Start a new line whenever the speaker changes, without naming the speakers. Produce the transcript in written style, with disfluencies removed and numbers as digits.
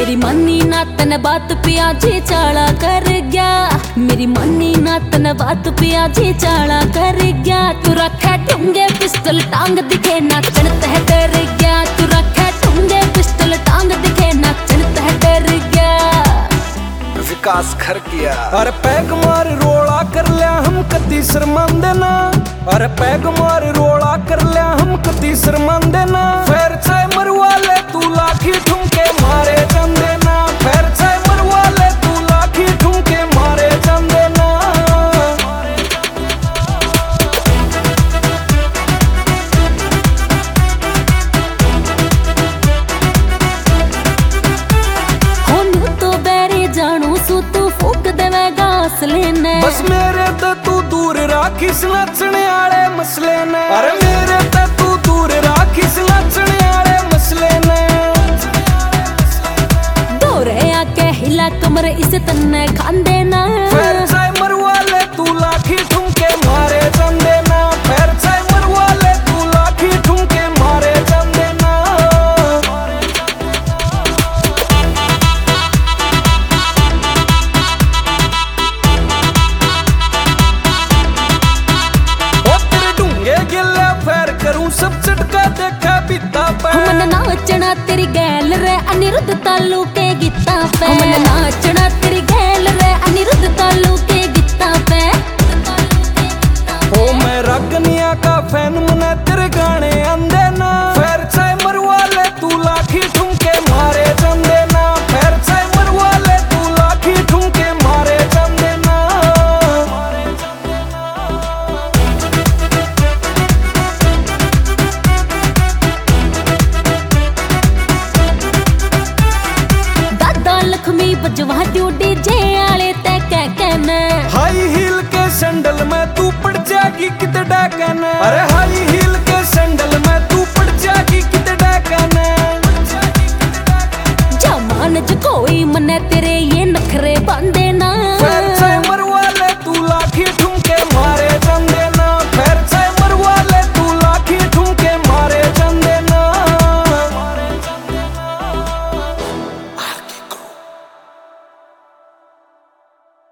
मेरी मनी ना तन बात पिया जी चाला कर गया, मेरी मनी ना तन बात पिया जी चाला कर गया। तू रखे ठुंगे पिस्टल टांग दिखे नाचन तह डर गया, तू रखे ठुंगे पिस्टल टांग दिखे नाचन तह डर गया।
विकास खर किया
अरे पैग मार रोड़ा कर लिया हम कति शर्मांदे ना, अरे पैग मार रोड़ा कर लिया हम कति शर्मांदे ना। फिर चाहे मरवा ले तू लाखी ठुमके मारे चंदे ना, फिर चाहे मरवा ले तू लाखी ठुमके मारे चंदे ना।
होनू तो बैरी जानू सू तू फूक देवेगा असले ने,
बस मेरे तो तू दूर राखिस नचने आले मसले ने, अरे मेरे तो तू दूर राखिस नचने आले मसले ने।
दौरे आके हिला कमर इसे तन्ने खांदे ना,
फिर चाहे मरवा ले तू लाखी ठुमके मारे चंदे ना, फिर चाहे मरवा ले तू लाखी ठुमके मारे चंदे ना। करूं सब चटका देखा बीता पे,
हमने नाचना तेरी गैल रे अनिरुद्ध तालू के गीता पे, हमने नाचना तेरी गैल रे अनिरुद्ध तालू के गीता पे।
ओ मैं रागनिया का फैन मने तेरे गाने आंदे ना, फिर चाहे मरवा ले तू लाखी ठुमके मारे चंदे ना, फिर चाहे मरवा ले तू लाखी ठुमके मारे चंदे ना।
लक्ष्मी बजवा दू डीजे आले ते कह कहना,
हाई हील के सैंडल में तू पड़ जाएगी कित डाकन, अरे हाई